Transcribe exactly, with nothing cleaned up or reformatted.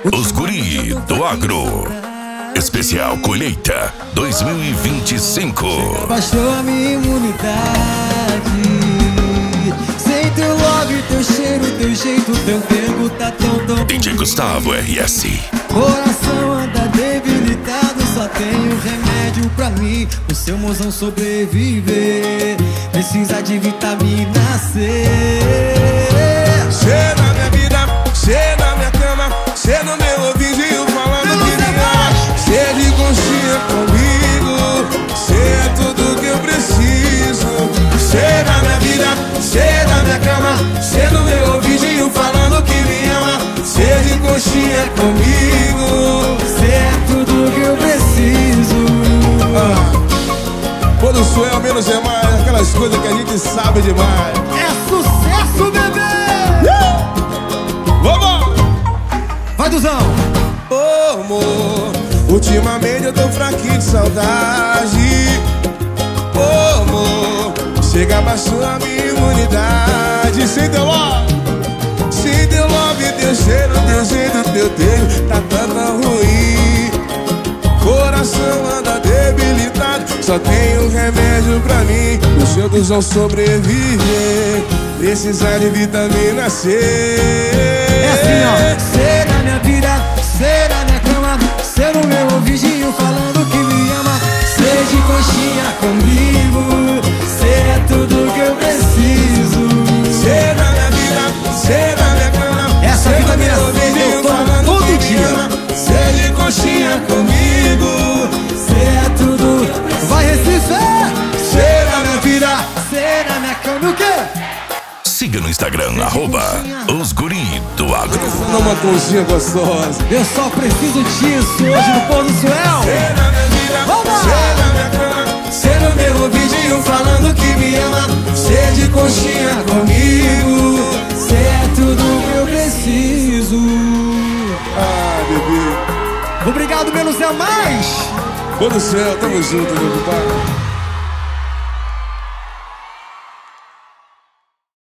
Os Guri do Agro. Especial Colheita dois mil e vinte e cinco. Baixou a minha imunidade. Sem teu love, teu cheiro, teu jeito, teu tempo tá tão, tão D J Gustavo R S. Coração anda debilitado, só tenho remédio pra mim, o seu mozão sobreviver. Precisa de vitamina C. Cê na minha vida, cê na minha cama, cê no meu ouvidinho falando que me ama. Cê de conchinha comigo, cê é tudo que eu preciso. Cê na minha vida, cê na minha cama, cê no meu ouvidinho falando que me ama. Cê de conchinha comigo, Cê é tudo que eu preciso. ah. Quando sou eu, menos é mais, aquelas coisas que a gente sabe demais. É sucesso, bebê! Vamos! Vai, Duzão! Ô, amor, ultimamente eu tô fraquinho de saudade. Ô, amor, chega abaixou a minha imunidade. Sem teu love, sem teu love, teu cheiro, teu jeito, teu tempo tá tão ruim. Coração anda debilitado, só tenho remédio pra mim, o seu Duzão sobreviver. Precisar de vitamina C. É assim, ó. Cê na minha vida, cê na minha cama, cê no meu ouvidinho falando que me ama. Cê de conchinha comigo, cê é tudo que eu preciso. Cê na minha vida, cê na minha cama, essa cê vitamina no meu C eu ouvidinho tomo falando todo que me dia. ama. Cê de conchinha comigo, Cê é tudo. Vai, Recife! cê na minha vida, Cê na minha cama, o quê? Siga no Instagram, arroba Os Guri do Agro. dá uma conchinha gostosa. Eu só preciso disso hoje no Pôr do Suel. Cê na minha vida, Vamos! cê na minha cama, cê no meu ouvidinho falando que me ama. Cê de conchinha comigo, Cê é tudo que eu preciso. ah, bebê. Obrigado, menos é mais. Pô do céu, tamo junto, meu compadre.